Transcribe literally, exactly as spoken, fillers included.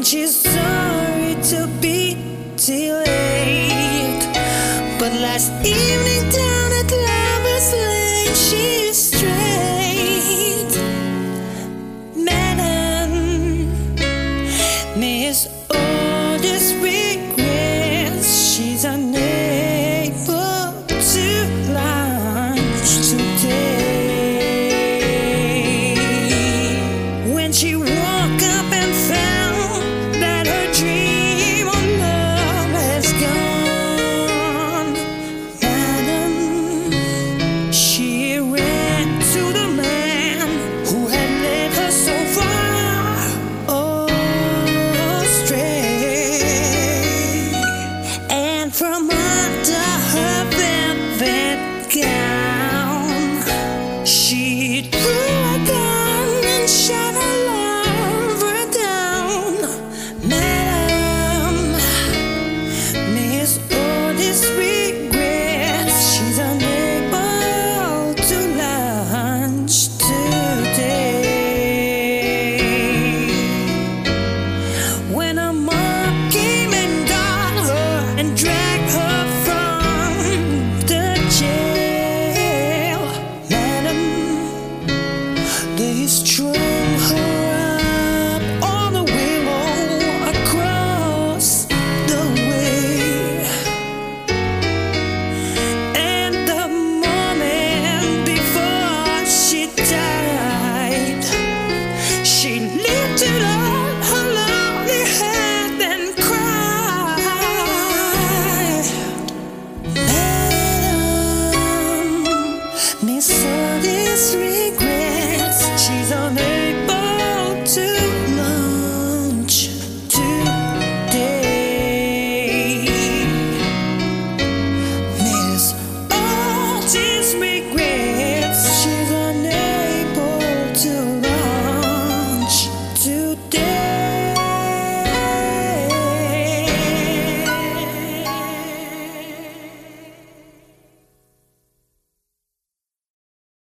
she's sorry to be delayed. But last evening down at Lover's Lane, she's straight. Madam, Miss all this regrets, she's unable to lunch today. When she woke up and found that her dream of love has gone, madam, she ran to the man who had led her so far astray. And from under her velvet gown, she drew a gun and shot her lover down. Madam, Miss all this regrets, she's unable to lunch today. When a mob came and got her and dragged her from the jail, madam, they strung her up on the willow across the way. And the moment before she died, she lifted